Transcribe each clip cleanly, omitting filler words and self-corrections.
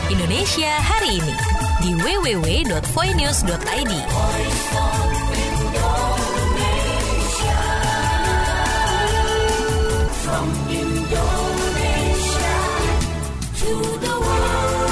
Indonesia hari ini di www.voinews.id. From Indonesia to the world.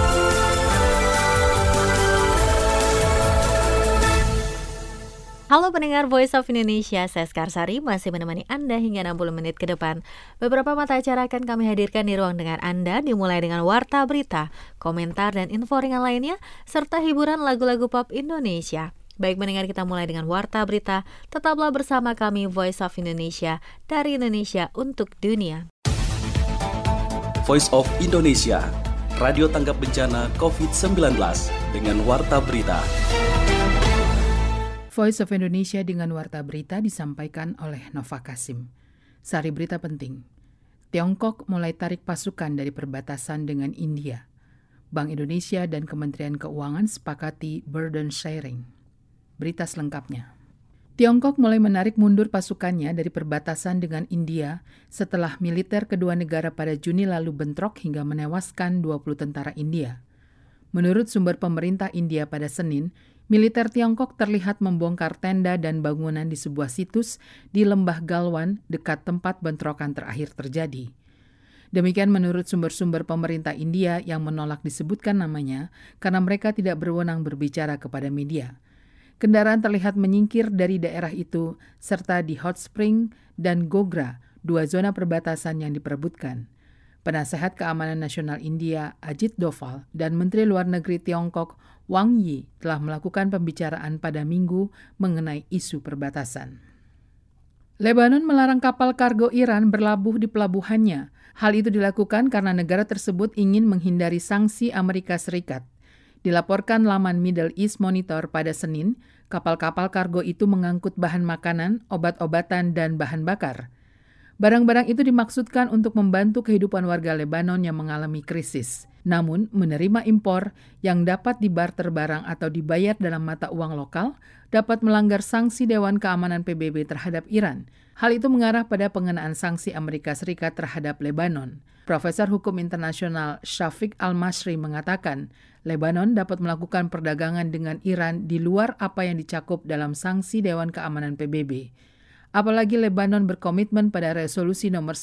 Halo pendengar Voice of Indonesia, saya Skarsari masih menemani Anda hingga 60 menit ke depan. Beberapa mata acara akan kami hadirkan di ruang dengar Anda, dimulai dengan warta berita, komentar dan info ringan lainnya, serta hiburan lagu-lagu pop Indonesia. Baik mendengar, kita mulai dengan warta berita. Tetaplah bersama kami Voice of Indonesia, dari Indonesia untuk dunia. Voice of Indonesia, radio tanggap bencana COVID-19 dengan warta berita. Voice of Indonesia dengan warta berita disampaikan oleh Nova Kasim. Sari berita penting. Tiongkok mulai tarik pasukan dari perbatasan dengan India. Bank Indonesia dan Kementerian Keuangan sepakati burden sharing. Berita selengkapnya. Tiongkok mulai menarik mundur pasukannya dari perbatasan dengan India setelah militer kedua negara pada Juni lalu bentrok hingga menewaskan 20 tentara India. Menurut sumber pemerintah India pada Senin, militer Tiongkok terlihat membongkar tenda dan bangunan di sebuah situs di Lembah Galwan dekat tempat bentrokan terakhir terjadi. Demikian menurut sumber-sumber pemerintah India yang menolak disebutkan namanya karena mereka tidak berwenang berbicara kepada media. Kendaraan terlihat menyingkir dari daerah itu serta di Hot Spring dan Gogra, dua zona perbatasan yang diperebutkan. Penasehat Keamanan Nasional India Ajit Doval dan Menteri Luar Negeri Tiongkok Wang Yi telah melakukan pembicaraan pada Minggu mengenai isu perbatasan. Lebanon melarang kapal kargo Iran berlabuh di pelabuhannya. Hal itu dilakukan karena negara tersebut ingin menghindari sanksi Amerika Serikat. Dilaporkan laman Middle East Monitor pada Senin, kapal-kapal kargo itu mengangkut bahan makanan, obat-obatan, dan bahan bakar. Barang-barang itu dimaksudkan untuk membantu kehidupan warga Lebanon yang mengalami krisis. Namun, menerima impor yang dapat dibarter barang atau dibayar dalam mata uang lokal dapat melanggar sanksi Dewan Keamanan PBB terhadap Iran. Hal itu mengarah pada pengenaan sanksi Amerika Serikat terhadap Lebanon. Profesor Hukum Internasional Syafiq Al-Masri mengatakan, Lebanon dapat melakukan perdagangan dengan Iran di luar apa yang dicakup dalam sanksi Dewan Keamanan PBB. Apalagi Lebanon berkomitmen pada resolusi nomor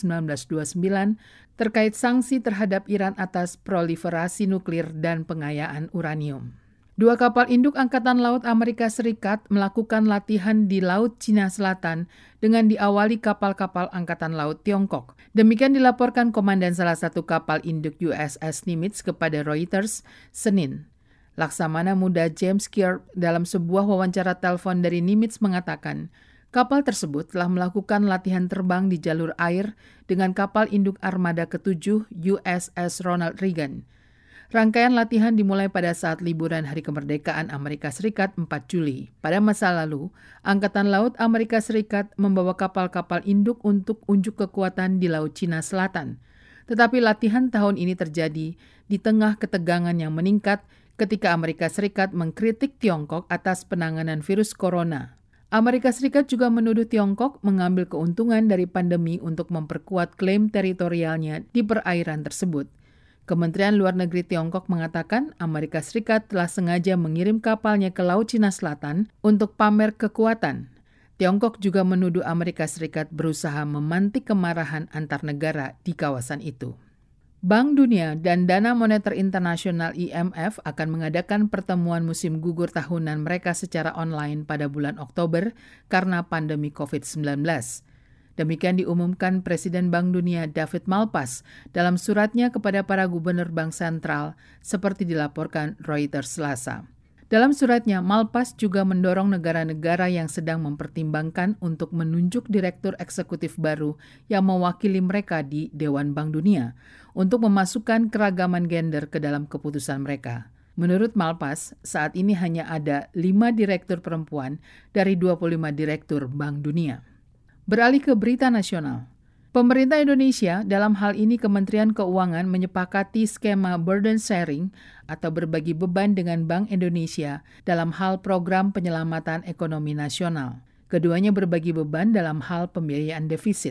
1929 terkait sanksi terhadap Iran atas proliferasi nuklir dan pengayaan uranium. Dua kapal induk Angkatan Laut Amerika Serikat melakukan latihan di Laut Cina Selatan dengan diawali kapal-kapal Angkatan Laut Tiongkok. Demikian dilaporkan komandan salah satu kapal induk USS Nimitz kepada Reuters Senin. Laksamana Muda James Kirk dalam sebuah wawancara telepon dari Nimitz mengatakan, kapal tersebut telah melakukan latihan terbang di jalur air dengan kapal induk armada ke-7 USS Ronald Reagan. Rangkaian latihan dimulai pada saat liburan Hari Kemerdekaan Amerika Serikat 4 Juli. Pada masa lalu, Angkatan Laut Amerika Serikat membawa kapal-kapal induk untuk unjuk kekuatan di Laut Cina Selatan. Tetapi latihan tahun ini terjadi di tengah ketegangan yang meningkat ketika Amerika Serikat mengkritik Tiongkok atas penanganan virus corona. Amerika Serikat juga menuduh Tiongkok mengambil keuntungan dari pandemi untuk memperkuat klaim teritorialnya di perairan tersebut. Kementerian Luar Negeri Tiongkok mengatakan Amerika Serikat telah sengaja mengirim kapalnya ke Laut Cina Selatan untuk pamer kekuatan. Tiongkok juga menuduh Amerika Serikat berusaha memantik kemarahan antar negara di kawasan itu. Bank Dunia dan Dana Moneter Internasional IMF akan mengadakan pertemuan musim gugur tahunan mereka secara online pada bulan Oktober karena pandemi COVID-19. Demikian diumumkan Presiden Bank Dunia David Malpass dalam suratnya kepada para gubernur bank sentral seperti dilaporkan Reuters Selasa. Dalam suratnya, Malpass juga mendorong negara-negara yang sedang mempertimbangkan untuk menunjuk direktur eksekutif baru yang mewakili mereka di Dewan Bank Dunia untuk memasukkan keragaman gender ke dalam keputusan mereka. Menurut Malpass, saat ini hanya ada 5 direktur perempuan dari 25 direktur Bank Dunia. Beralih ke berita nasional. Pemerintah Indonesia, dalam hal ini Kementerian Keuangan, menyepakati skema burden sharing atau berbagi beban dengan Bank Indonesia dalam hal program penyelamatan ekonomi nasional. Keduanya berbagi beban dalam hal pembiayaan defisit.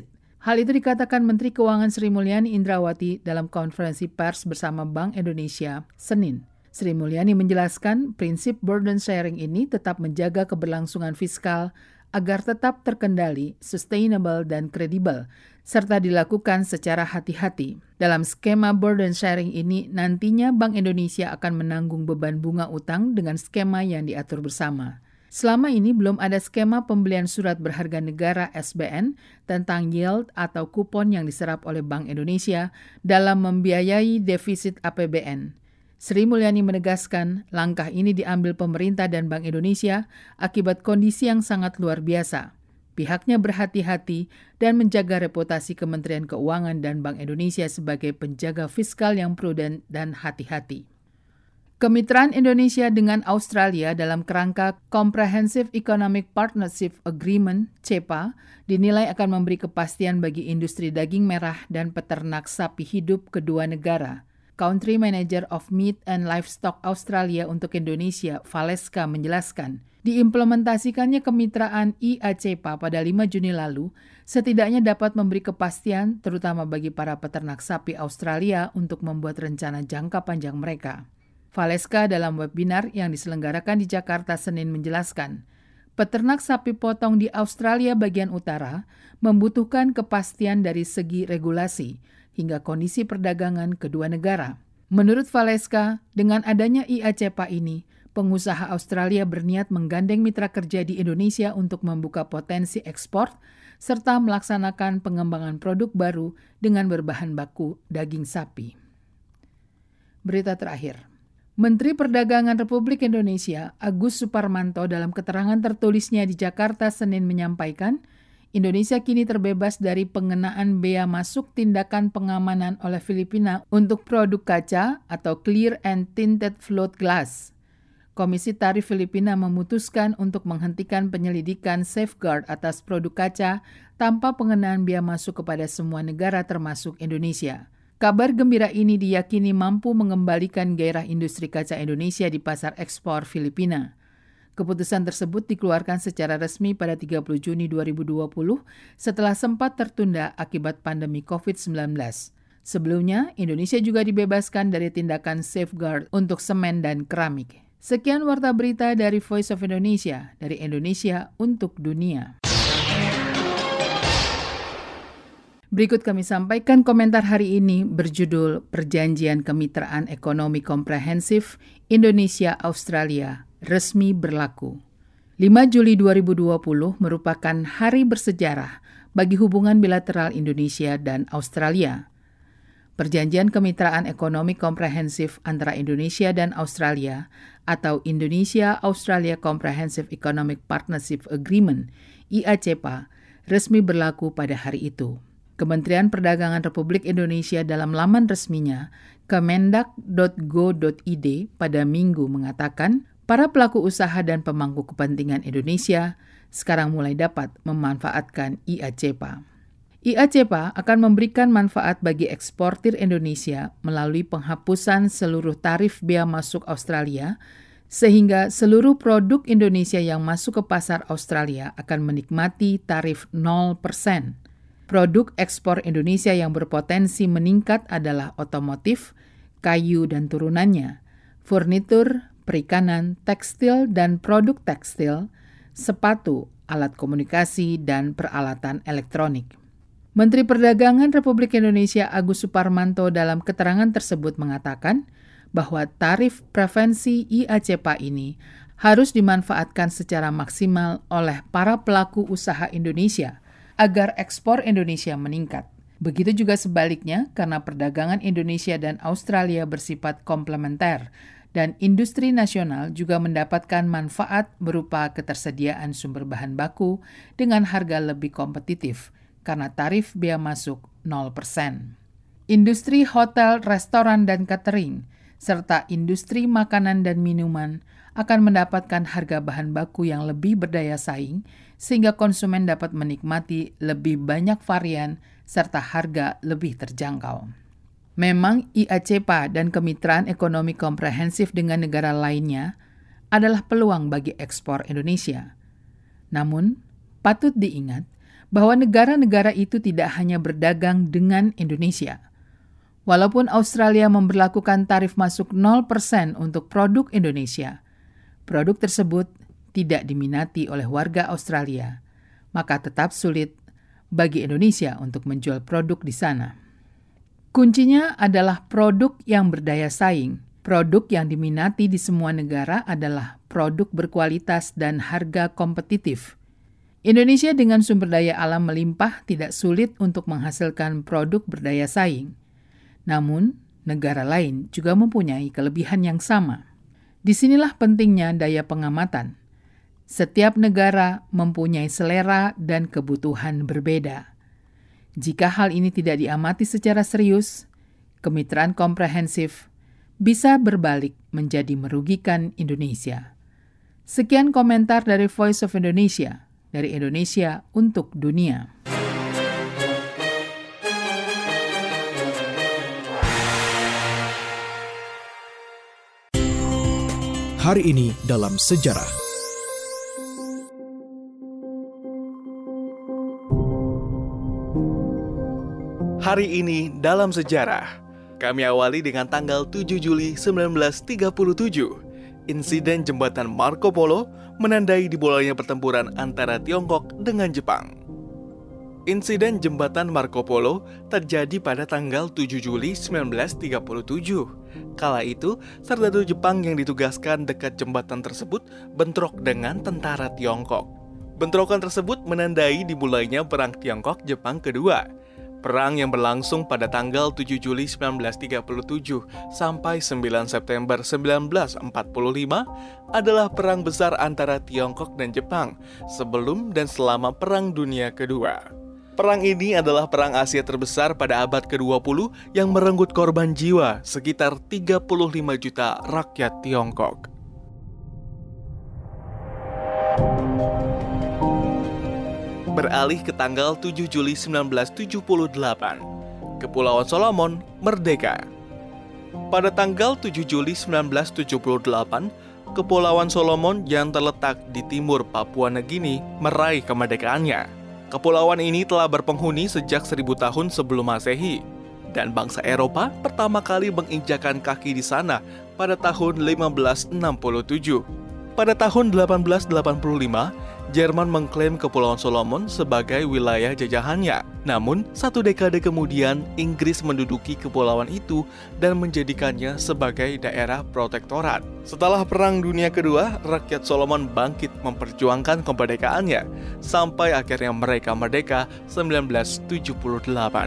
Hal itu dikatakan Menteri Keuangan Sri Mulyani Indrawati dalam konferensi pers bersama Bank Indonesia, Senin. Sri Mulyani menjelaskan prinsip burden sharing ini tetap menjaga keberlangsungan fiskal agar tetap terkendali, sustainable, dan kredibel, serta dilakukan secara hati-hati. Dalam skema burden sharing ini, nantinya Bank Indonesia akan menanggung beban bunga utang dengan skema yang diatur bersama. Selama ini belum ada skema pembelian surat berharga negara SBN tentang yield atau kupon yang diserap oleh Bank Indonesia dalam membiayai defisit APBN. Sri Mulyani menegaskan langkah ini diambil pemerintah dan Bank Indonesia akibat kondisi yang sangat luar biasa. Pihaknya berhati-hati dan menjaga reputasi Kementerian Keuangan dan Bank Indonesia sebagai penjaga fiskal yang prudent dan hati-hati. Kemitraan Indonesia dengan Australia dalam kerangka Comprehensive Economic Partnership Agreement (CEPA) dinilai akan memberi kepastian bagi industri daging merah dan peternak sapi hidup kedua negara. Country Manager of Meat and Livestock Australia untuk Indonesia, Valeska, menjelaskan, diimplementasikannya kemitraan IA-CEPA pada 5 Juni lalu setidaknya dapat memberi kepastian terutama bagi para peternak sapi Australia untuk membuat rencana jangka panjang mereka. Valeska dalam webinar yang diselenggarakan di Jakarta Senin menjelaskan, peternak sapi potong di Australia bagian utara membutuhkan kepastian dari segi regulasi hingga kondisi perdagangan kedua negara. Menurut Valeska, dengan adanya IA-CEPA ini, pengusaha Australia berniat menggandeng mitra kerja di Indonesia untuk membuka potensi ekspor serta melaksanakan pengembangan produk baru dengan berbahan baku daging sapi. Berita terakhir. Menteri Perdagangan Republik Indonesia, Agus Suparmanto, dalam keterangan tertulisnya di Jakarta Senin menyampaikan, Indonesia kini terbebas dari pengenaan bea masuk tindakan pengamanan oleh Filipina untuk produk kaca atau clear and tinted float glass. Komisi Tarif Filipina memutuskan untuk menghentikan penyelidikan safeguard atas produk kaca tanpa pengenaan bea masuk kepada semua negara termasuk Indonesia. Kabar gembira ini diyakini mampu mengembalikan gairah industri kaca Indonesia di pasar ekspor Filipina. Keputusan tersebut dikeluarkan secara resmi pada 30 Juni 2020 setelah sempat tertunda akibat pandemi COVID-19. Sebelumnya, Indonesia juga dibebaskan dari tindakan safeguard untuk semen dan keramik. Sekian Warta Berita dari Voice of Indonesia, dari Indonesia untuk dunia. Berikut kami sampaikan komentar hari ini berjudul Perjanjian Kemitraan Ekonomi Komprehensif Indonesia-Australia resmi berlaku. 5 Juli 2020 merupakan hari bersejarah bagi hubungan bilateral Indonesia dan Australia. Perjanjian Kemitraan Ekonomi Komprehensif antara Indonesia dan Australia atau Indonesia-Australia Comprehensive Economic Partnership Agreement IA-CEPA resmi berlaku pada hari itu. Kementerian Perdagangan Republik Indonesia dalam laman resminya kemendak.go.id pada Minggu mengatakan, para pelaku usaha dan pemangku kepentingan Indonesia sekarang mulai dapat memanfaatkan IA-CEPA. IA-CEPA akan memberikan manfaat bagi eksportir Indonesia melalui penghapusan seluruh tarif bea masuk Australia, sehingga seluruh produk Indonesia yang masuk ke pasar Australia akan menikmati tarif 0%. Produk ekspor Indonesia yang berpotensi meningkat adalah otomotif, kayu dan turunannya, furnitur, perikanan, tekstil dan produk tekstil, sepatu, alat komunikasi, dan peralatan elektronik. Menteri Perdagangan Republik Indonesia Agus Suparmanto dalam keterangan tersebut mengatakan bahwa tarif preferensi IA-CEPA ini harus dimanfaatkan secara maksimal oleh para pelaku usaha Indonesia agar ekspor Indonesia meningkat. Begitu juga sebaliknya karena perdagangan Indonesia dan Australia bersifat komplementer dan industri nasional juga mendapatkan manfaat berupa ketersediaan sumber bahan baku dengan harga lebih kompetitif karena tarif bea masuk 0%. Industri hotel, restoran, dan catering serta industri makanan dan minuman akan mendapatkan harga bahan baku yang lebih berdaya saing sehingga konsumen dapat menikmati lebih banyak varian serta harga lebih terjangkau. Memang IA-CEPA dan kemitraan ekonomi komprehensif dengan negara lainnya adalah peluang bagi ekspor Indonesia. Namun, patut diingat bahwa negara-negara itu tidak hanya berdagang dengan Indonesia. Walaupun Australia memberlakukan tarif masuk 0% untuk produk Indonesia, produk tersebut tidak diminati oleh warga Australia, maka tetap sulit bagi Indonesia untuk menjual produk di sana. Kuncinya adalah produk yang berdaya saing. Produk yang diminati di semua negara adalah produk berkualitas dan harga kompetitif. Indonesia dengan sumber daya alam melimpah tidak sulit untuk menghasilkan produk berdaya saing. Namun, negara lain juga mempunyai kelebihan yang sama. Disinilah pentingnya daya pengamatan. Setiap negara mempunyai selera dan kebutuhan berbeda. Jika hal ini tidak diamati secara serius, kemitraan komprehensif bisa berbalik menjadi merugikan Indonesia. Sekian komentar dari Voice of Indonesia, dari Indonesia untuk dunia. Hari ini dalam sejarah. Hari ini dalam sejarah. Kami awali dengan tanggal 7 Juli 1937. Insiden jembatan Marco Polo menandai dimulainya pertempuran antara Tiongkok dengan Jepang. Insiden jembatan Marco Polo terjadi pada tanggal 7 Juli 1937. Kala itu, serdadu Jepang yang ditugaskan dekat jembatan tersebut bentrok dengan tentara Tiongkok. Bentrokan tersebut menandai dimulainya Perang Tiongkok-Jepang kedua. Perang yang berlangsung pada tanggal 7 Juli 1937 sampai 9 September 1945 adalah perang besar antara Tiongkok dan Jepang sebelum dan selama Perang Dunia Kedua. Perang ini adalah perang Asia terbesar pada abad ke-20 yang merenggut korban jiwa sekitar 35 juta rakyat Tiongkok. Beralih ke tanggal 7 Juli 1978, Kepulauan Solomon merdeka. Pada tanggal 7 Juli 1978, Kepulauan Solomon yang terletak di timur Papua Nugini meraih kemerdekaannya. Kepulauan ini telah berpenghuni sejak 1000 tahun sebelum Masehi, dan bangsa Eropa pertama kali menginjakan kaki di sana pada tahun 1567. Pada tahun 1885, Jerman mengklaim Kepulauan Solomon sebagai wilayah jajahannya. Namun, 1 dekade kemudian, Inggris menduduki kepulauan itu dan menjadikannya sebagai daerah protektorat. Setelah Perang Dunia Kedua, rakyat Solomon bangkit memperjuangkan kemerdekaannya, sampai akhirnya mereka merdeka 1978.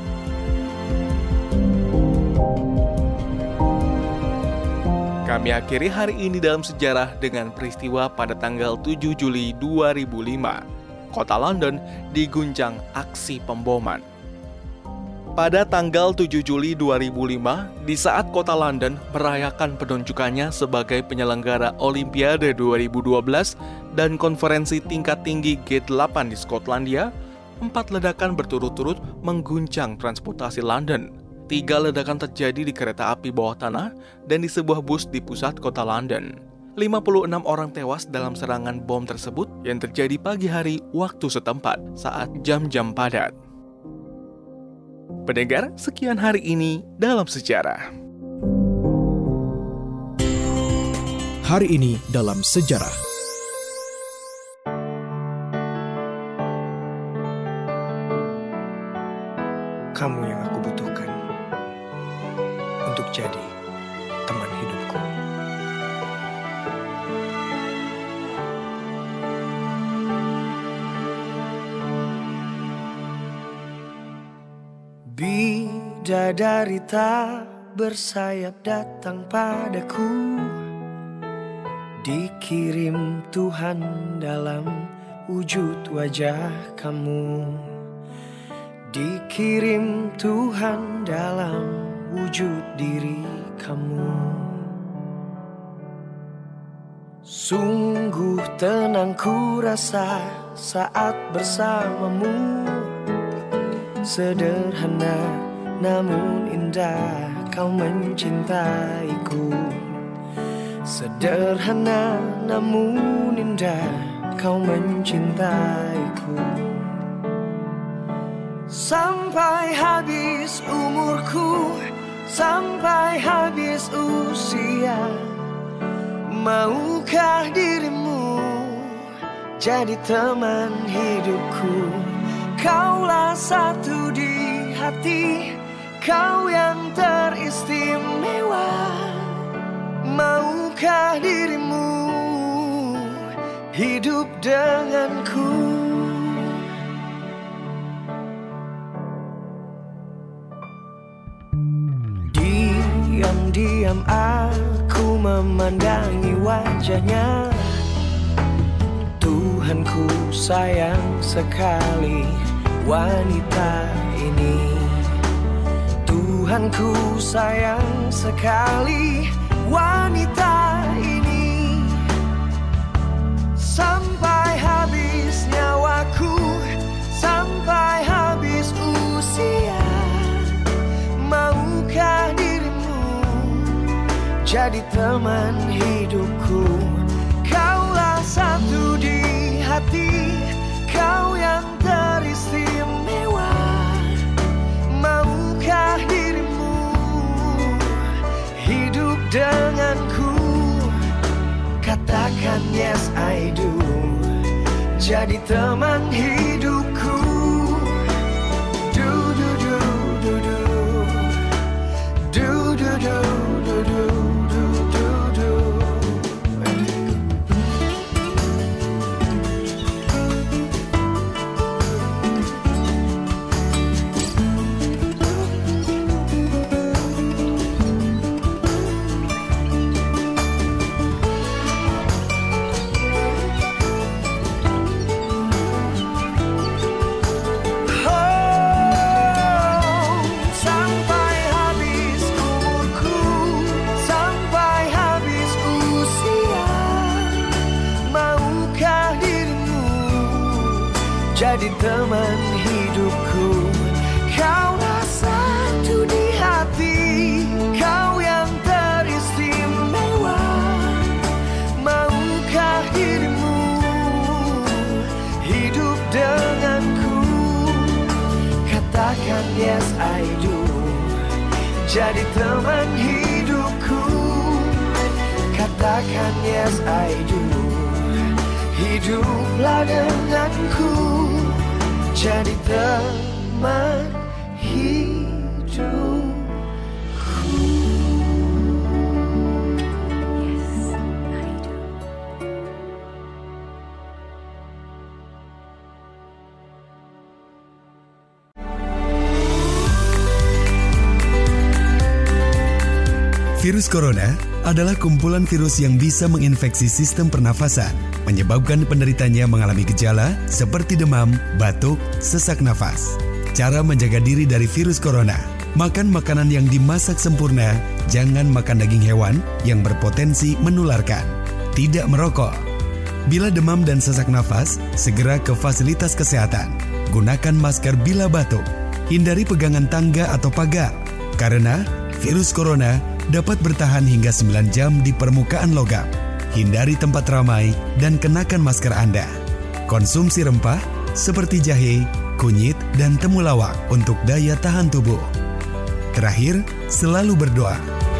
Kami akhiri hari ini dalam sejarah dengan peristiwa pada tanggal 7 Juli 2005. Kota London diguncang aksi pemboman. Pada tanggal 7 Juli 2005, di saat kota London merayakan penunjukannya sebagai penyelenggara Olimpiade 2012 dan konferensi tingkat tinggi G8 di Skotlandia, 4 ledakan berturut-turut mengguncang transportasi London. 3 ledakan terjadi di kereta api bawah tanah dan di sebuah bus di pusat kota London. 56 orang tewas dalam serangan bom tersebut yang terjadi pagi hari waktu setempat saat jam-jam padat. Pendengar, sekian hari ini dalam sejarah. Hari ini dalam sejarah. Kamu yang aku butuhkan untuk jadi teman hidupku. Bidadari tak bersayap datang padaku, dikirim Tuhan dalam wujud wajah kamu. Dikirim Tuhan dalam wujud diri kamu. Sungguh tenang ku rasa saat bersamamu. Sederhana namun indah kau mencintaiku. Sederhana namun indah kau mencintaiku. sampai habis umurku, sampai habis usia. Maukah dirimu jadi teman hidupku? Kaulah satu di hati, kau yang teristimewa. Maukah dirimu hidup denganku? Diam-diam aku memandangi wajahnya. Tuhanku sayang sekali wanita ini. Tuhanku sayang sekali wanita ini. Sampai habis nyawaku, sampai habis usia. Maukah dirimu jadi teman hidupku? Kaulah satu di hati, kau yang teristimewa. Maukah dirimu hidup denganku? Katakan yes I do, jadi teman hidupku. Do do do do do. Do do do do do do do do. Jadi teman hidupku, kaulah satu di hati, kau yang teristimewa. Maukah dirimu hidup denganku? Katakan yes I do, jadi teman hidupku. Katakan yes I do, hiduplah denganku, jadi teman hidupku. Yes, I do. Virus corona adalah kumpulan virus yang bisa menginfeksi sistem pernafasan, menyebabkan penderitanya mengalami gejala seperti demam, batuk, sesak nafas. Cara menjaga diri dari virus corona: makan makanan yang dimasak sempurna, jangan makan daging hewan yang berpotensi menularkan. Tidak merokok. Bila demam dan sesak nafas, segera ke fasilitas kesehatan. Gunakan masker bila batuk. Hindari pegangan tangga atau pagar, karena virus corona dapat bertahan hingga 9 jam di permukaan logam. Hindari tempat ramai dan kenakan masker Anda. Konsumsi rempah seperti jahe, kunyit, dan temulawak untuk daya tahan tubuh. Terakhir, selalu berdoa.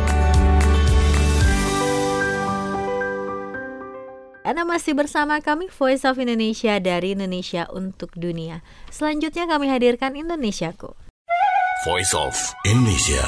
Anda masih bersama kami, Voice of Indonesia dari Indonesia untuk Dunia. Selanjutnya kami hadirkan Indonesiaku. Voice of Indonesia.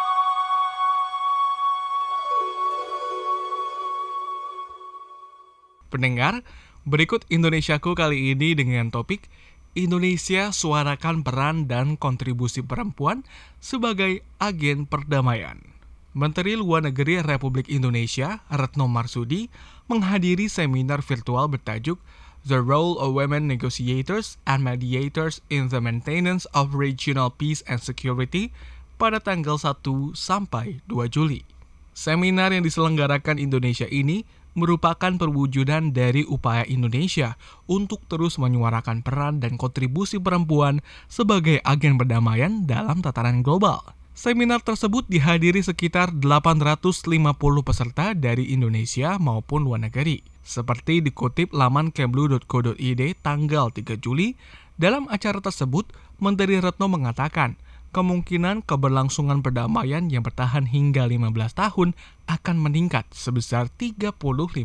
Pendengar, berikut Indonesiaku kali ini dengan topik Indonesia suarakan peran dan kontribusi perempuan sebagai agen perdamaian. Menteri Luar Negeri Republik Indonesia, Retno Marsudi, menghadiri seminar virtual bertajuk The Role of Women Negotiators and Mediators in the Maintenance of Regional Peace and Security pada tanggal 1 sampai 2 Juli. Seminar yang diselenggarakan Indonesia ini merupakan perwujudan dari upaya Indonesia untuk terus menyuarakan peran dan kontribusi perempuan sebagai agen perdamaian dalam tataran global. Seminar tersebut dihadiri sekitar 850 peserta dari Indonesia maupun luar negeri. Seperti dikutip laman kemlu.co.id tanggal 3 Juli, Dalam acara tersebut, Menteri Retno mengatakan, kemungkinan keberlangsungan perdamaian yang bertahan hingga 15 tahun akan meningkat sebesar 35%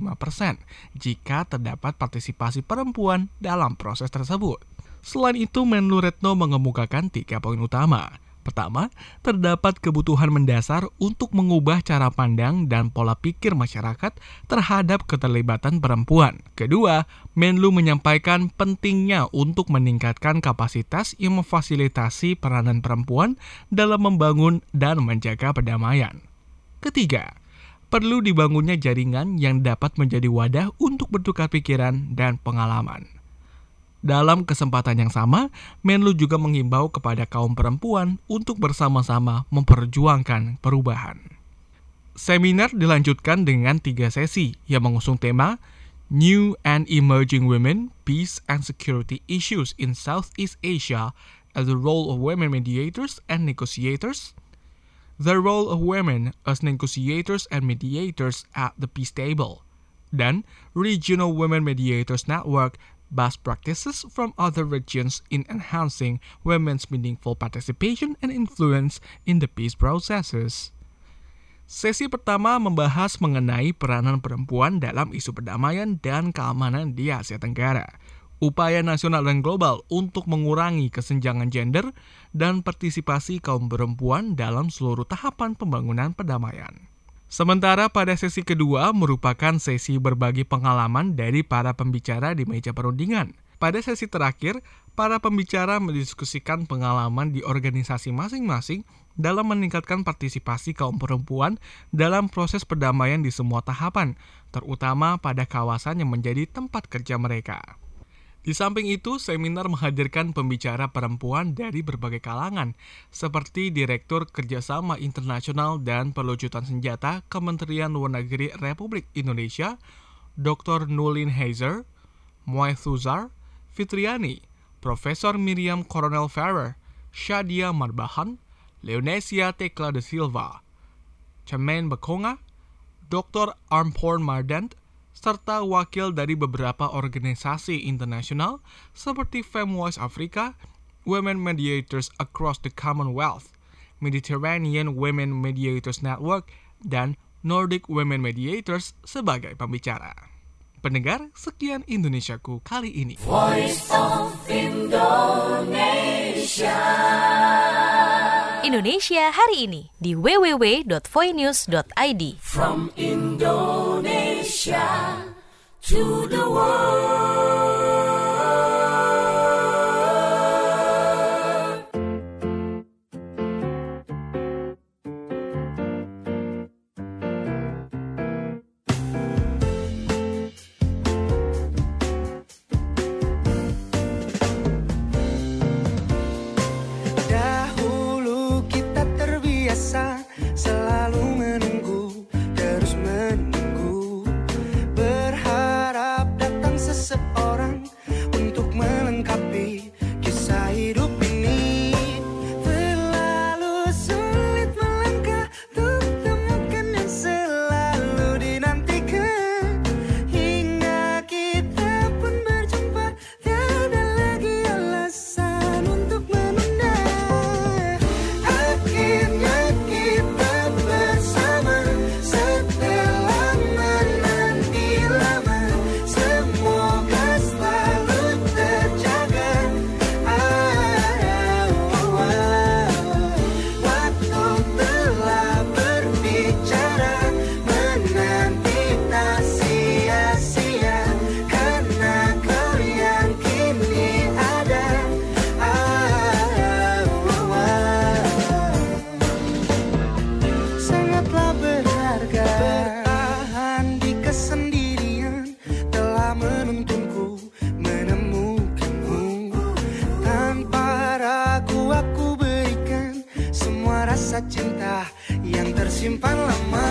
jika terdapat partisipasi perempuan dalam proses tersebut. Selain itu, Menlu Retno mengemukakan 3 poin utama. Pertama, terdapat kebutuhan mendasar untuk mengubah cara pandang dan pola pikir masyarakat terhadap keterlibatan perempuan. Kedua, Menlu menyampaikan pentingnya untuk meningkatkan kapasitas yang memfasilitasi peranan perempuan dalam membangun dan menjaga perdamaian. Ketiga, perlu dibangunnya jaringan yang dapat menjadi wadah untuk bertukar pikiran dan pengalaman. Dalam kesempatan yang sama, Menlu juga menghimbau kepada kaum perempuan untuk bersama-sama memperjuangkan perubahan. Seminar dilanjutkan dengan 3 sesi yang mengusung tema New and Emerging Women, Peace and Security Issues in Southeast Asia as the Role of Women Mediators and Negotiators, The Role of Women as Negotiators and Mediators at the Peace Table, dan Regional Women Mediators Network, Best Practices from Other Regions in Enhancing Women's Meaningful Participation and Influence in the Peace Processes. Sesi pertama membahas mengenai peranan perempuan dalam isu perdamaian dan keamanan di Asia Tenggara, upaya nasional dan global untuk mengurangi kesenjangan gender dan partisipasi kaum perempuan dalam seluruh tahapan pembangunan perdamaian. Sementara pada sesi kedua merupakan sesi berbagi pengalaman dari para pembicara di meja perundingan. Pada sesi terakhir, para pembicara mendiskusikan pengalaman di organisasi masing-masing dalam meningkatkan partisipasi kaum perempuan dalam proses perdamaian di semua tahapan, terutama pada kawasan yang menjadi tempat kerja mereka. Di samping itu, seminar menghadirkan pembicara perempuan dari berbagai kalangan, seperti Direktur Kerjasama Internasional dan Pelucutan Senjata Kementerian Luar Negeri Republik Indonesia, Dr. Nulin Heiser, Muaizuzar Fitriani, Profesor Miriam Coronel Ferrer, Shadia Marbahan, Leonesia Tekla de Silva, Chamen Bakonga, Dr. Armporn Mardant, serta wakil dari beberapa organisasi internasional seperti FemWise Africa, Women Mediators Across the Commonwealth, Mediterranean Women Mediators Network, dan Nordic Women Mediators sebagai pembicara. Pendengar, sekian Indonesiaku kali ini. Voice of Indonesia. Indonesia hari ini di www.voinews.id. From Indonesia to the world. Cinta yang tersimpan lama,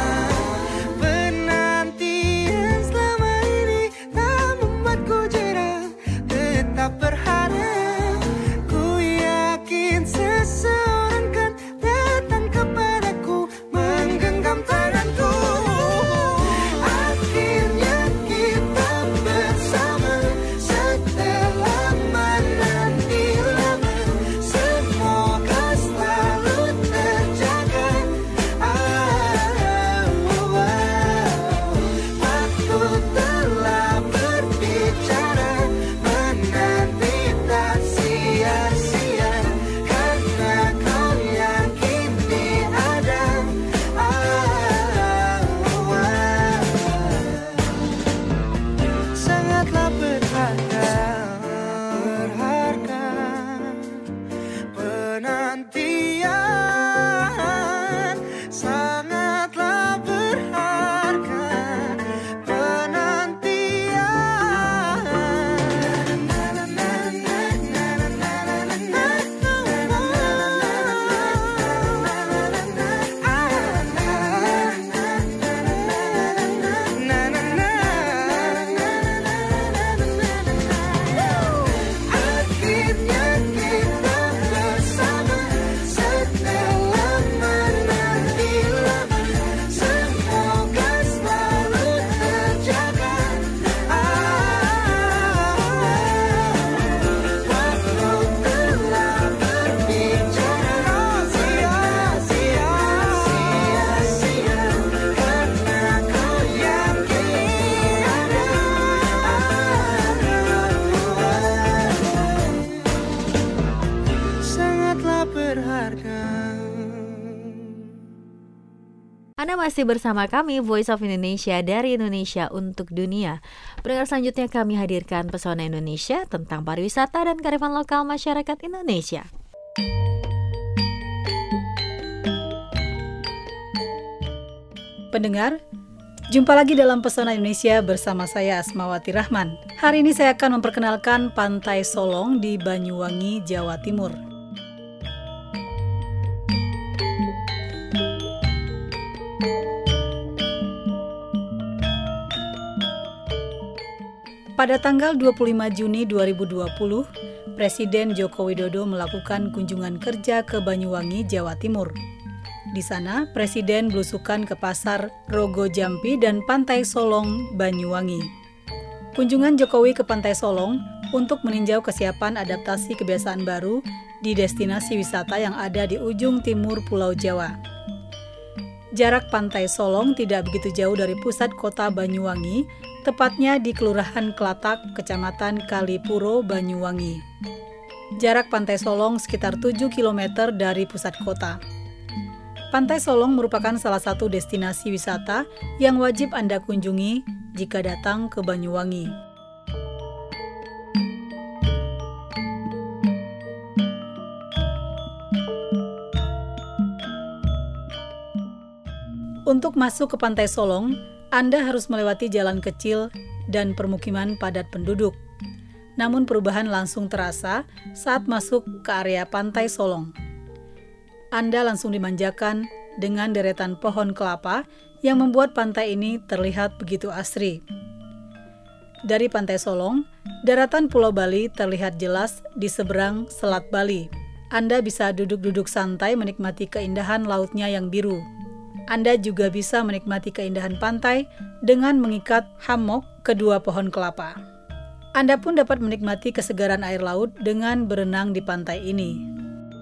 penantian selama ini tak membuatku jera, tetap berharap. Ku yakin seseorang kan datang kepadaku, menggenggam tanganku. Akhirnya kita bersama setelah menanti Anda masih bersama kami, Voice of Indonesia dari Indonesia untuk Dunia. Pendengar, selanjutnya kami hadirkan Pesona Indonesia tentang pariwisata dan kearifan lokal masyarakat Indonesia. Pendengar, jumpa lagi dalam Pesona Indonesia bersama saya Asmawati Rahman. Hari ini saya akan memperkenalkan Pantai Solong di Banyuwangi, Jawa Timur. Pada tanggal 25 Juni 2020, Presiden Joko Widodo melakukan kunjungan kerja ke Banyuwangi, Jawa Timur. Di sana, Presiden belusukan ke Pasar Rogo Jampi dan Pantai Solong, Banyuwangi. Kunjungan Jokowi ke Pantai Solong untuk meninjau kesiapan adaptasi kebiasaan baru di destinasi wisata yang ada di ujung timur Pulau Jawa. Jarak Pantai Solong tidak begitu jauh dari pusat kota Banyuwangi, tepatnya di Kelurahan Kelatak, Kecamatan Kalipuro, Banyuwangi. Jarak Pantai Solong sekitar 7 km dari pusat kota. Pantai Solong merupakan salah satu destinasi wisata yang wajib Anda kunjungi jika datang ke Banyuwangi. Untuk masuk ke Pantai Solong, Anda harus melewati jalan kecil dan permukiman padat penduduk. Namun perubahan langsung terasa saat masuk ke area Pantai Solong. Anda langsung dimanjakan dengan deretan pohon kelapa yang membuat pantai ini terlihat begitu asri. Dari Pantai Solong, daratan Pulau Bali terlihat jelas di seberang Selat Bali. Anda bisa duduk-duduk santai menikmati keindahan lautnya yang biru. Anda juga bisa menikmati keindahan pantai dengan mengikat hammock kedua pohon kelapa. Anda pun dapat menikmati kesegaran air laut dengan berenang di pantai ini.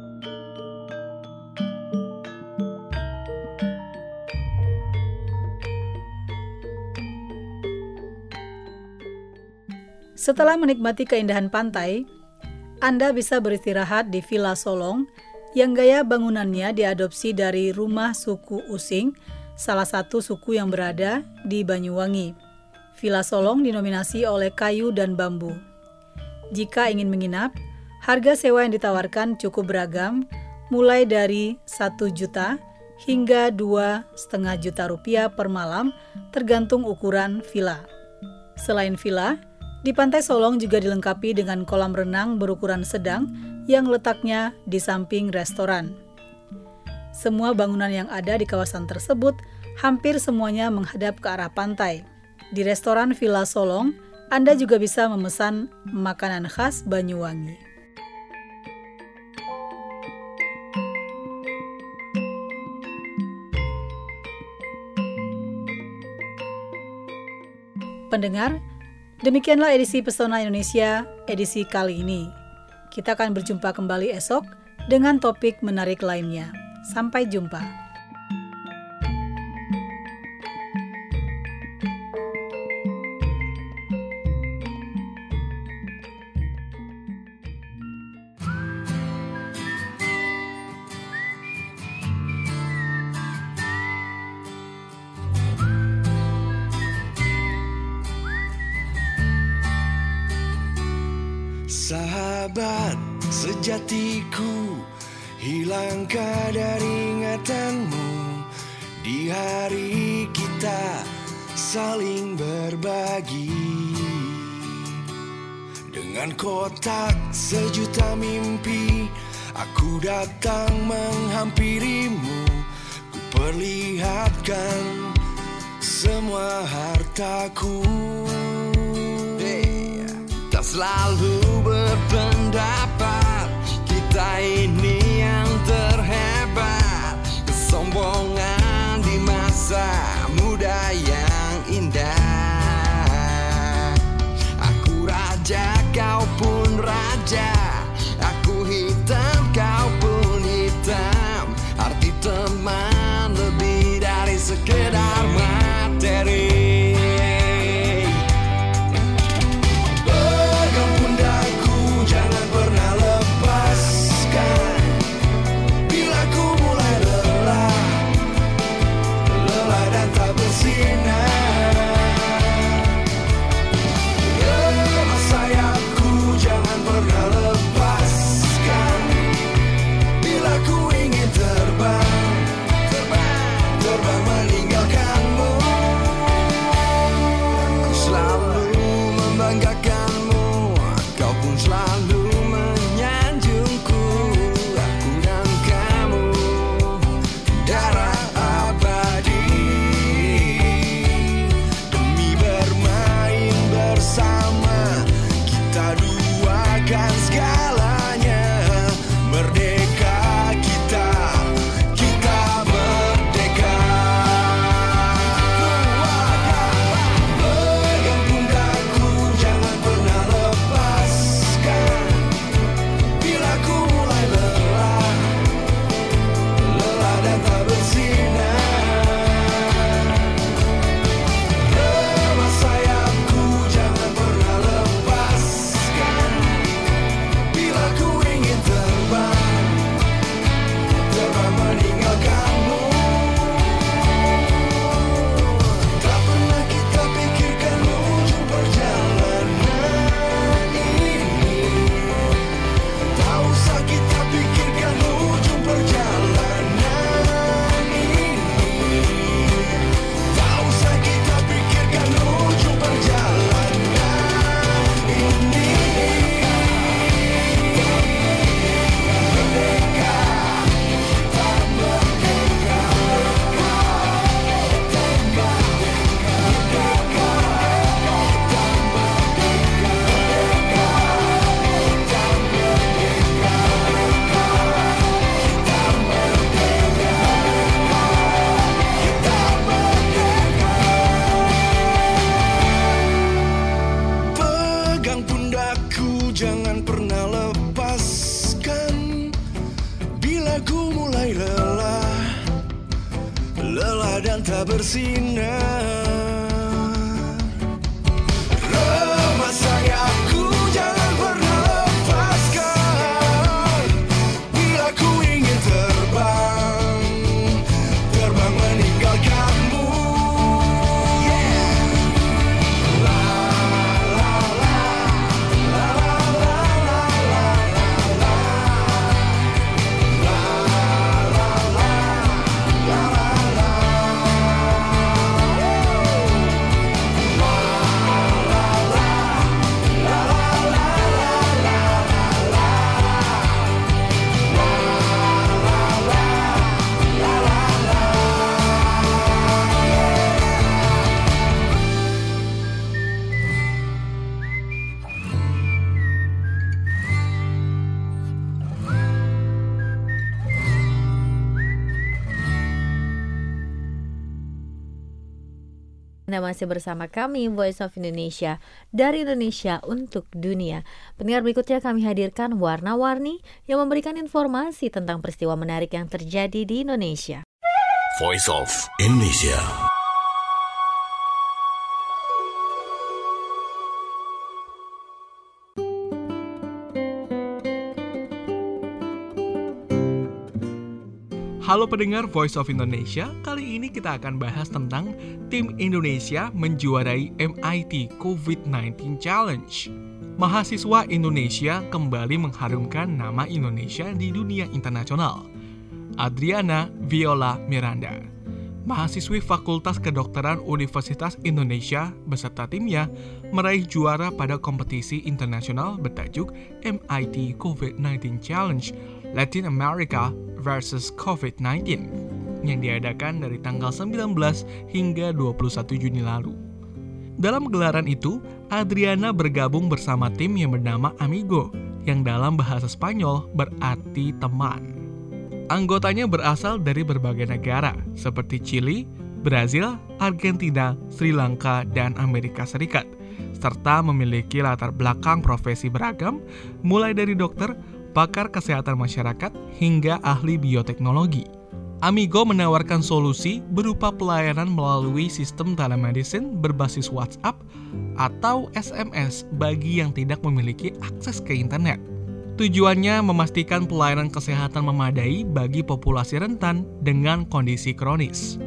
Setelah menikmati keindahan pantai, Anda bisa beristirahat di Villa Solong yang gaya bangunannya diadopsi dari rumah suku Using, salah satu suku yang berada di Banyuwangi. Villa Solong dinominasi oleh kayu dan bambu. Jika ingin menginap, harga sewa yang ditawarkan cukup beragam, mulai dari 1 juta hingga 2,5 juta rupiah per malam, tergantung ukuran villa. Selain villa, di Pantai Solong juga dilengkapi dengan kolam renang berukuran sedang yang letaknya di samping restoran. Semua bangunan yang ada di kawasan tersebut hampir semuanya menghadap ke arah pantai. Di restoran Villa Solong, Anda juga bisa memesan makanan khas Banyuwangi. Pendengar, demikianlah edisi Pesona Indonesia edisi kali ini. Kita akan berjumpa kembali esok dengan topik menarik lainnya. Sampai jumpa. Sahabat sejatiku, hilangkah dari ingatanmu di hari kita saling berbagi. Dengan kotak sejuta mimpi, aku datang menghampirimu. Ku perlihatkan semua hartaku. Tak selalu berpendapat kita ini yang terhebat. Kesombongan di masa muda yang indah. Aku raja, kau pun raja. Aku hitam, kau pun hitam. Arti teman lebih dari sekedar materi. Bergabung bersinar. Remah saya aku jangan pernah lepaskan. Bila ku ingin terbang meninggalkanmu. Anda masih bersama kami, Voice of Indonesia, dari Indonesia untuk dunia. Pendengar, berikutnya kami hadirkan Warna-Warni yang memberikan informasi tentang peristiwa menarik yang terjadi di Indonesia. Voice of Indonesia. Halo pendengar Voice of Indonesia, kali ini kita akan bahas tentang tim Indonesia menjuarai MIT COVID-19 Challenge. Mahasiswa Indonesia kembali mengharumkan nama Indonesia di dunia internasional. Adriana Viola Miranda, mahasiswi Fakultas Kedokteran Universitas Indonesia beserta timnya meraih juara pada kompetisi internasional bertajuk MIT COVID-19 Challenge Latin America versus COVID-19 yang diadakan dari tanggal 19 hingga 21 Juni lalu. Dalam gelaran itu, Adriana bergabung bersama tim yang bernama Amigo, yang dalam bahasa Spanyol berarti teman. Anggotanya berasal dari berbagai negara seperti Chili, Brazil, Argentina, Sri Lanka, dan Amerika Serikat, serta memiliki latar belakang profesi beragam, mulai dari dokter, pakar kesehatan masyarakat, hingga ahli bioteknologi. Amigo menawarkan solusi berupa pelayanan melalui sistem telemedicine berbasis WhatsApp atau SMS bagi yang tidak memiliki akses ke internet. Tujuannya memastikan pelayanan kesehatan memadai bagi populasi rentan dengan kondisi kronis.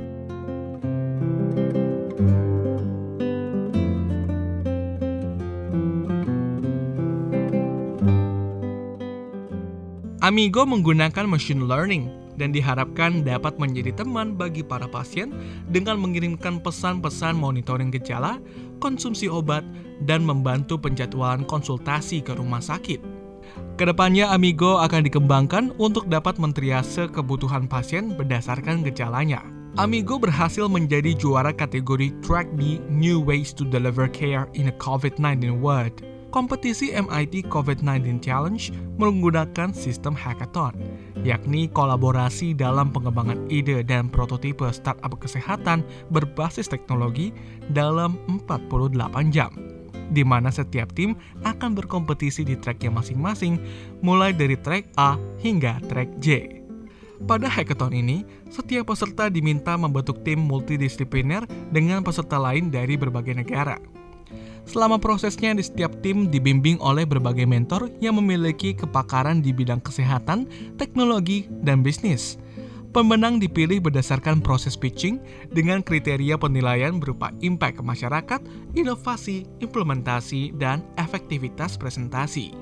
Amigo menggunakan machine learning dan diharapkan dapat menjadi teman bagi para pasien dengan mengirimkan pesan-pesan monitoring gejala, konsumsi obat, dan membantu penjadwalan konsultasi ke rumah sakit. Kedepannya Amigo akan dikembangkan untuk dapat mentriase kebutuhan pasien berdasarkan gejalanya. Amigo berhasil menjadi juara kategori Track B New Ways to Deliver Care in a COVID-19 World. Kompetisi MIT COVID-19 Challenge menggunakan sistem hackathon, yakni kolaborasi dalam pengembangan ide dan prototipe startup kesehatan berbasis teknologi dalam 48 jam, di mana setiap tim akan berkompetisi di tracknya masing-masing, mulai dari track A hingga track J. Pada hackathon ini, setiap peserta diminta membentuk tim multidisipliner dengan peserta lain dari berbagai negara. Selama prosesnya, di setiap tim dibimbing oleh berbagai mentor yang memiliki kepakaran di bidang kesehatan, teknologi, dan bisnis. Pemenang dipilih berdasarkan proses pitching dengan kriteria penilaian berupa impact ke masyarakat, inovasi, implementasi, dan efektivitas presentasi.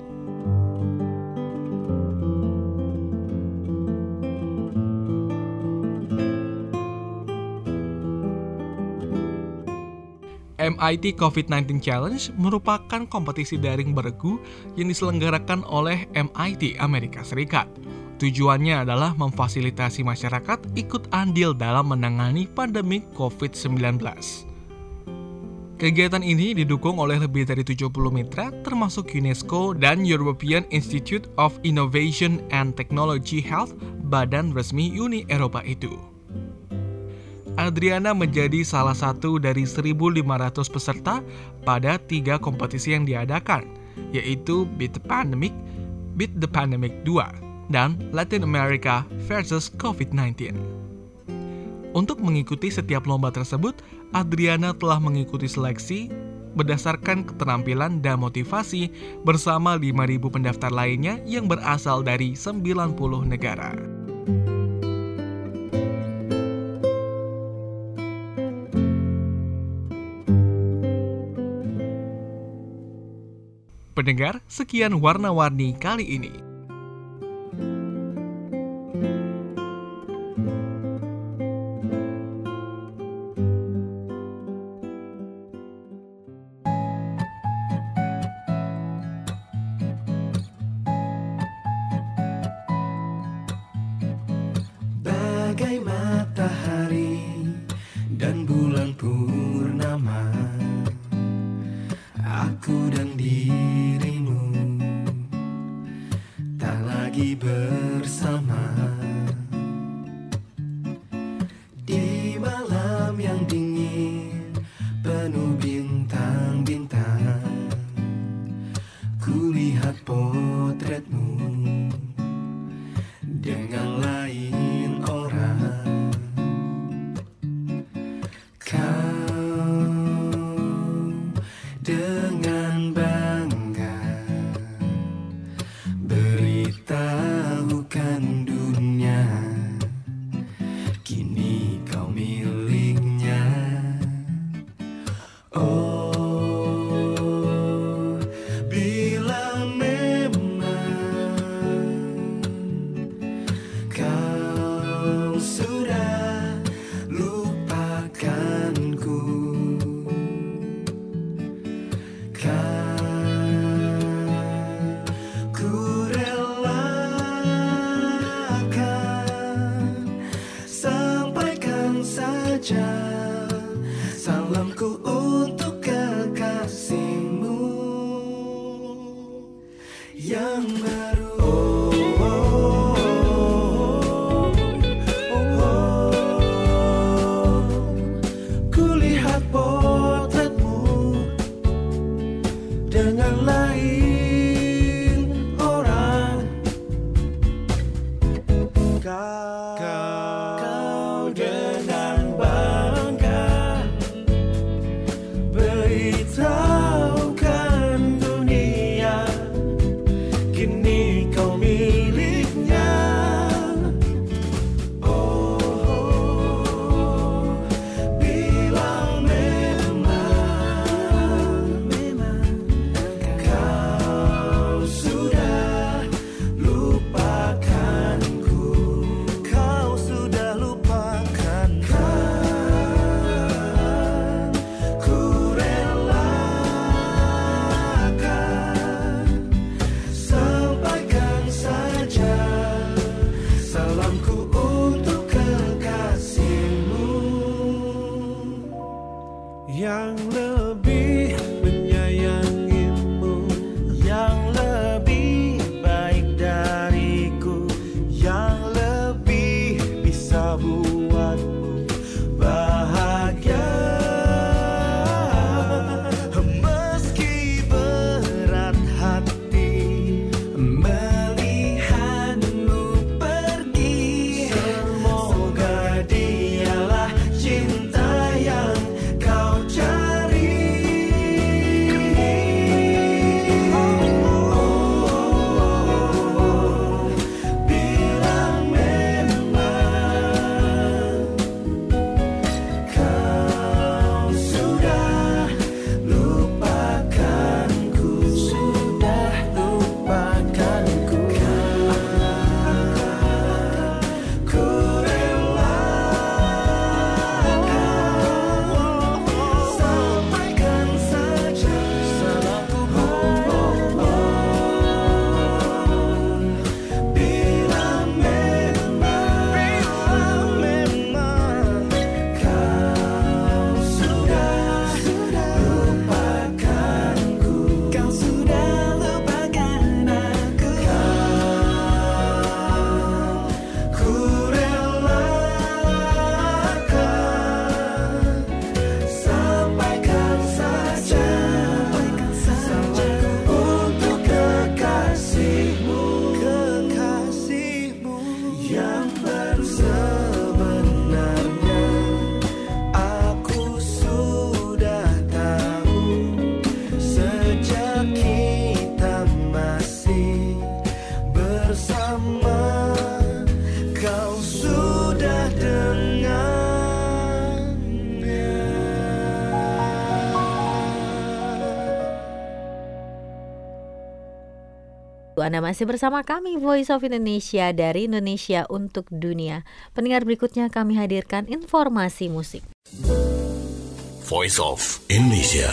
MIT COVID-19 Challenge merupakan kompetisi daring bergu yang diselenggarakan oleh MIT Amerika Serikat. Tujuannya adalah memfasilitasi masyarakat ikut andil dalam menangani pandemi COVID-19. Kegiatan ini didukung oleh lebih dari 70 mitra termasuk UNESCO dan European Institute of Innovation and Technology Health, badan resmi Uni Eropa itu. Adriana menjadi salah satu dari 1.500 peserta pada 3 kompetisi yang diadakan, yaitu Beat the Pandemic 2, dan Latin America versus COVID-19. Untuk mengikuti setiap lomba tersebut, Adriana telah mengikuti seleksi berdasarkan keterampilan dan motivasi bersama 5.000 pendaftar lainnya yang berasal dari 90 negara. Pendengar, sekian warna-warni kali ini. Bagai matahari dan bulan purnama, aku dan dirimu tak lagi bersama. Di malam yang dingin penuh bintang-bintang, kulihat potretmu dengan lain orang. Kau dengan bangga beritahukan dunia, kini kau miliknya. Oh, bila memang kau sudah lupakanku, ku relakan, sampaikan saja salamku untuk kekasihmu yang baru. Kulihat potretmu dengan lain orang. Kau dengan bangga beritahukan dunia, kini kau miliknya. Oh, bila memang kau sudah lupakanku, kau sudah lupakanku, ku relakan, sampaikan saja salamku untuk kekasihmu yang lebih menyayangimu, yang lebih baik dariku, yang lebih bisa buatmu bahagia. Meski berat hati melihatmu pergi, semoga dialah cinta yang kau cari. Anda masih bersama kami Voice of Indonesia dari Indonesia untuk Dunia. Pendengar, berikutnya kami hadirkan informasi musik. Voice of Indonesia.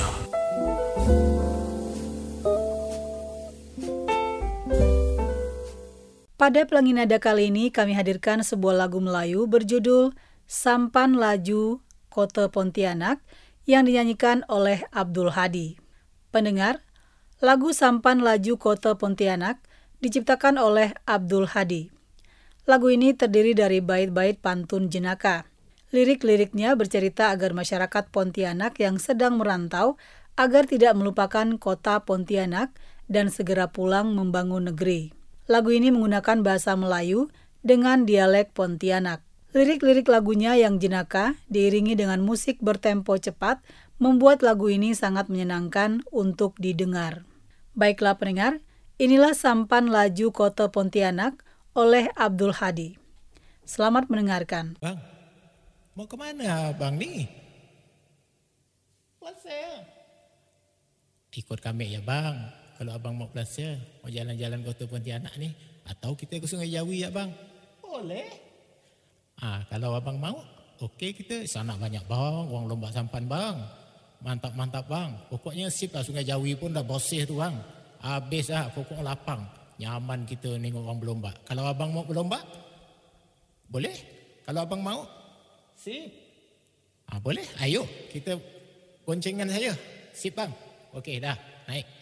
Pada Pelangi Nada kali ini kami hadirkan sebuah lagu Melayu berjudul Sampan Laju Kota Pontianak yang dinyanyikan oleh Abdul Hadi. Pendengar, lagu Sampan Laju Kota Pontianak diciptakan oleh Abdul Hadi. Lagu ini terdiri dari bait-bait pantun jenaka. Lirik-liriknya bercerita agar masyarakat Pontianak yang sedang merantau agar tidak melupakan kota Pontianak dan segera pulang membangun negeri. Lagu ini menggunakan bahasa Melayu dengan dialek Pontianak. Lirik-lirik lagunya yang jenaka diiringi dengan musik bertempo cepat membuat lagu ini sangat menyenangkan untuk didengar. Baiklah pendengar, inilah Sampan Laju Kota Pontianak oleh Abdul Hadi. Selamat mendengarkan. Bang, mau kemana bang ni? Plaza. Ikut kami ya bang. Kalau abang mau Plaza, mau jalan-jalan Kota Pontianak ni, atau kita ke Sungai Jawi ya bang? Boleh. Kalau abang mau, okey kita sana banyak bang, orang lomba sampan bang. Mantap-mantap bang. Pokoknya sip lah Sungai Jawi pun dah bersih tu bang. Habis dah, pokok lapang. Nyaman kita tengok orang berlomba. Kalau abang mau berlomba, boleh. Kalau abang mau, sip. Boleh, ayo kita boncengan saya. Sip bang. Okey dah, naik.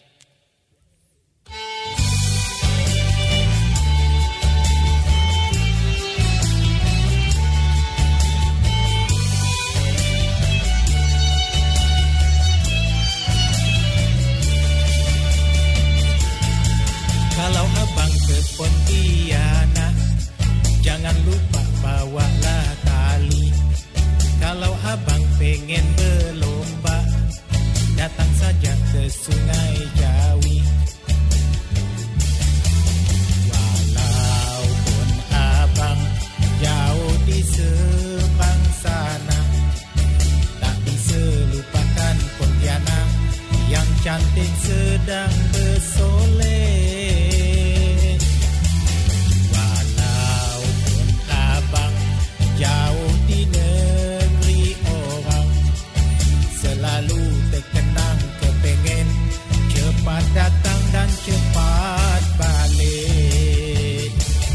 Kalau abang ke Pontianak, jangan lupa bawalah tali. Kalau abang pengen berlomba, datang saja ke Sungai Jawi. Walaupun abang jauh di seberang sana, tak bisa lupakan Pontianak yang cantik sedang bersolek. Jauh di negeri orang, selalu terkenang kepengen cepat datang dan cepat balik.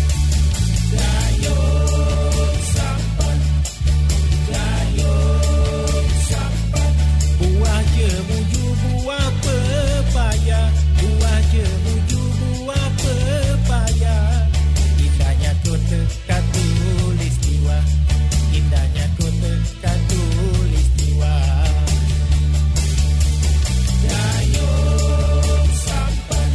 Gayung sampan, buah jemuju buah pepaya, buah jemuju buah pepaya. Indahnya kota Katulistiwa, indahnya kota Katulistiwa. Gayung sampan,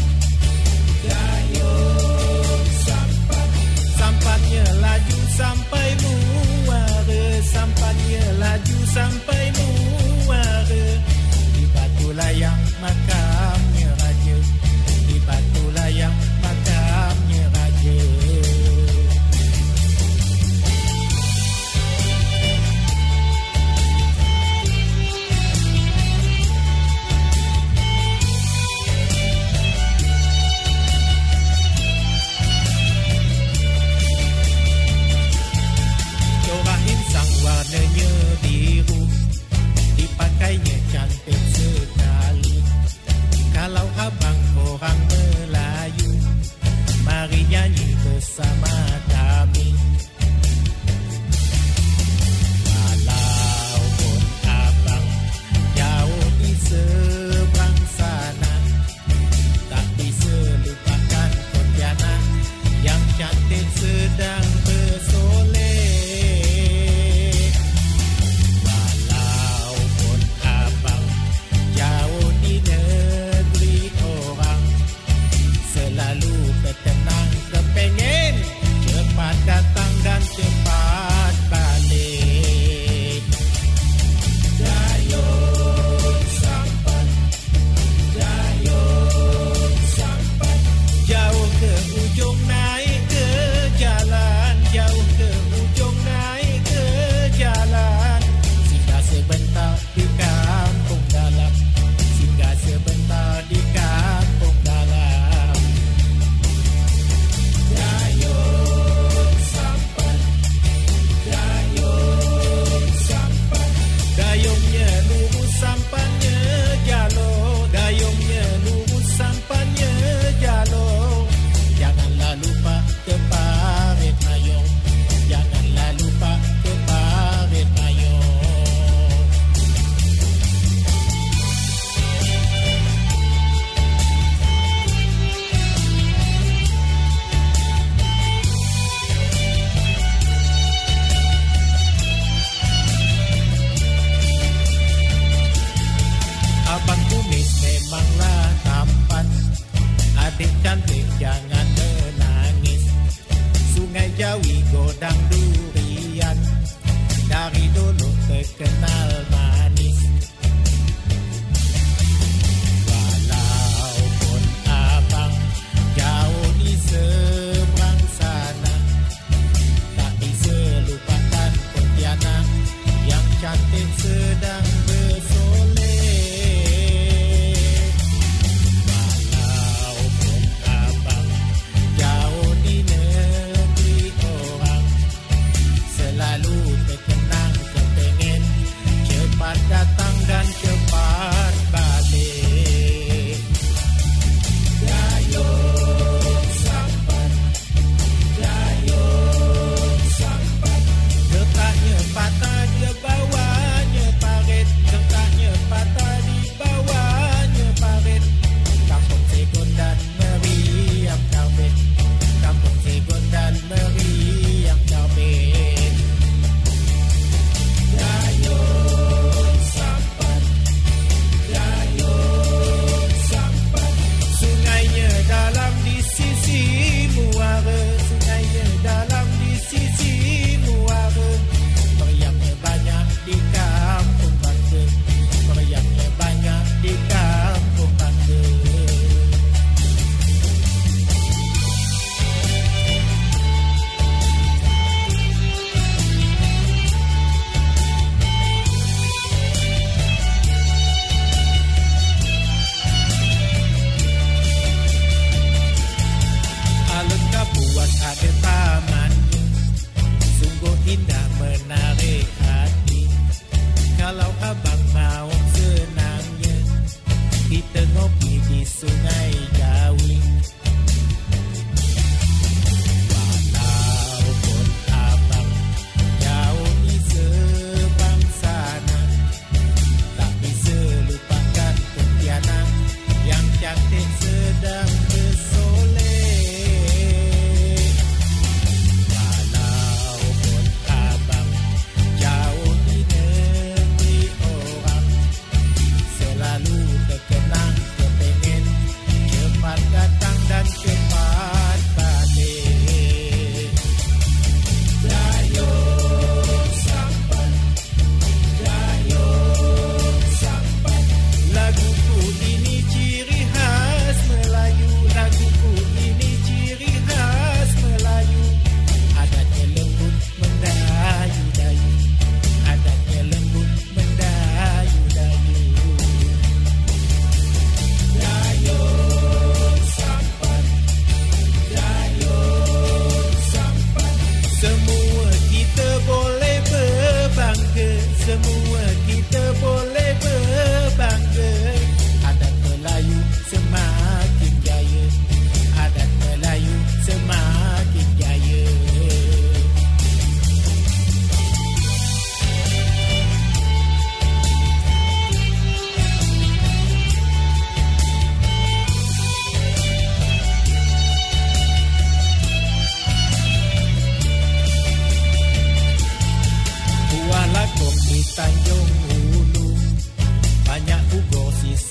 sampannya laju sampai muara, sampannya laju sampai muara. Di Batu Layang makamnya raja, di Batu Layang makamnya raja. Warnanya biru, dipakainya cantik sekali. Kalau abang orang Melayu, mari nyanyi bersama kami. Walaupun abang jauh di seberang sana, tak bisa lupakan Pontianak yang cantik sedang bersolek.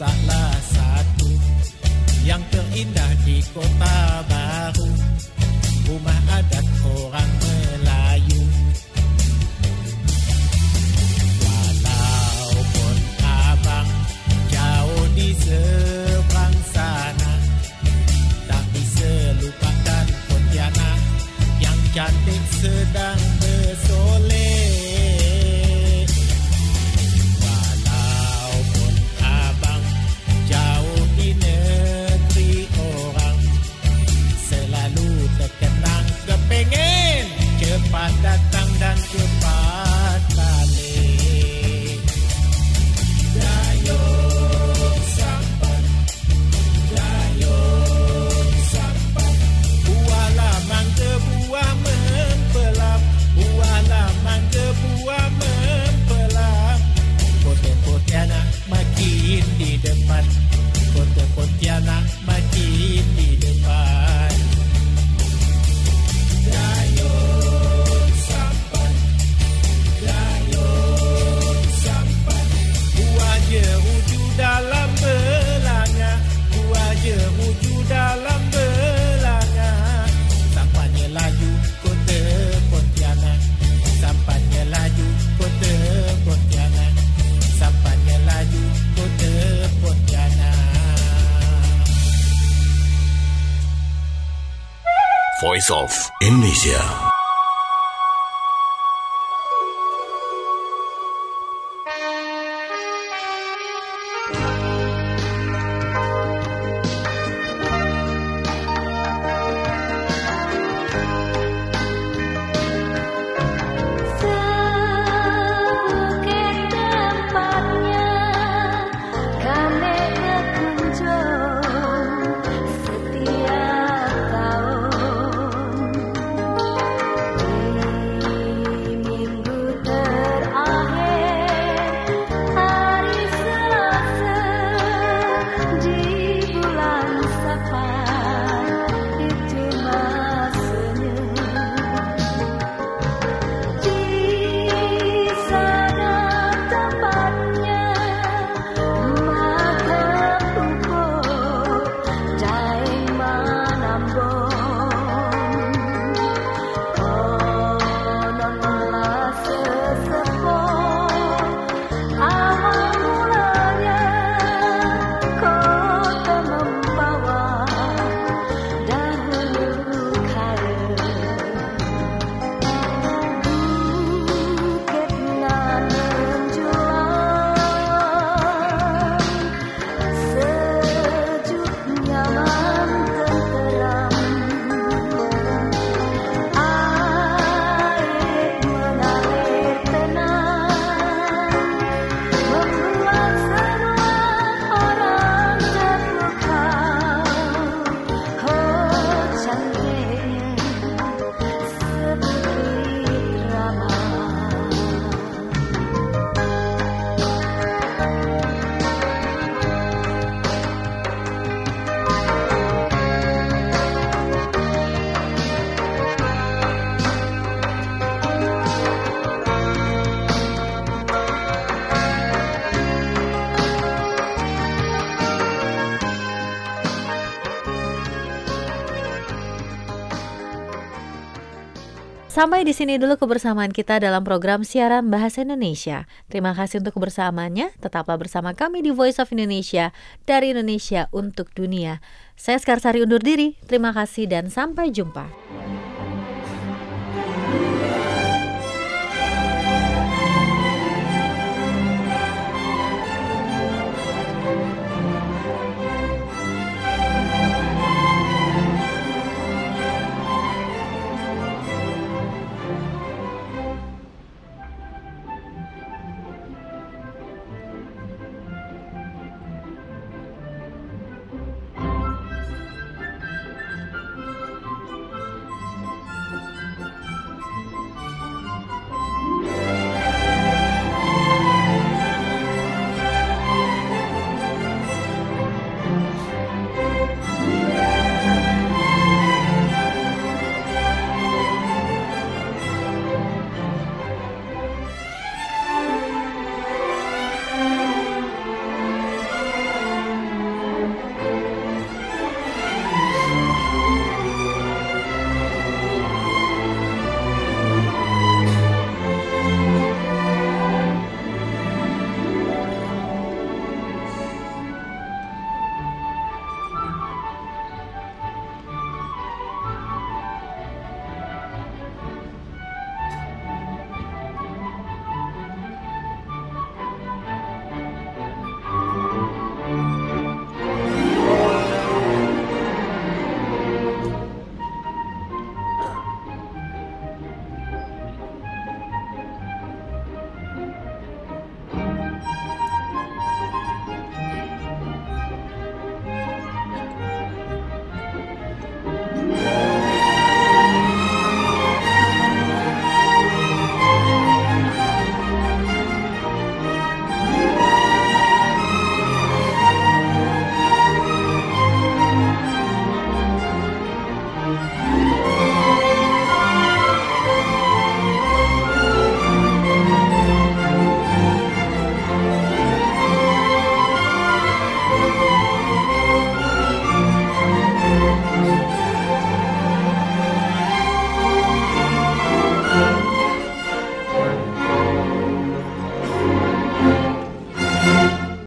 salah satu yang terindah di Kota Baru, rumah adat orang Melayu. Walaupun abang jauh di seberang sana, tak bisa lupakan Pontianak yang cantik sedang bersolek. Walaupun abang jauh di negeri orang, selalu terkenang kepengen cepat datang dan cepat balik. Dayung sampan, dayung sampan, buahlah mangga buah mempelap, buahlah mangga buah mempelap. Kota Pontianak makin di depan, Kota Pontianak makin di depan. Dayung sampan, dayung sampan, buah jeruju dalam belanga, buah jeruju dalam belanga. Sampannya laju Kota Pontianak, sampannya laju Kota Pontianak, sampannya laju Kota Pontianak. Voice of Indonesia. Sampai di sini dulu kebersamaan kita dalam program siaran Bahasa Indonesia. Terima kasih untuk kebersamaannya. Tetaplah bersama kami di Voice of Indonesia, dari Indonesia untuk dunia. Saya Skarsari undur diri. Terima kasih dan sampai jumpa.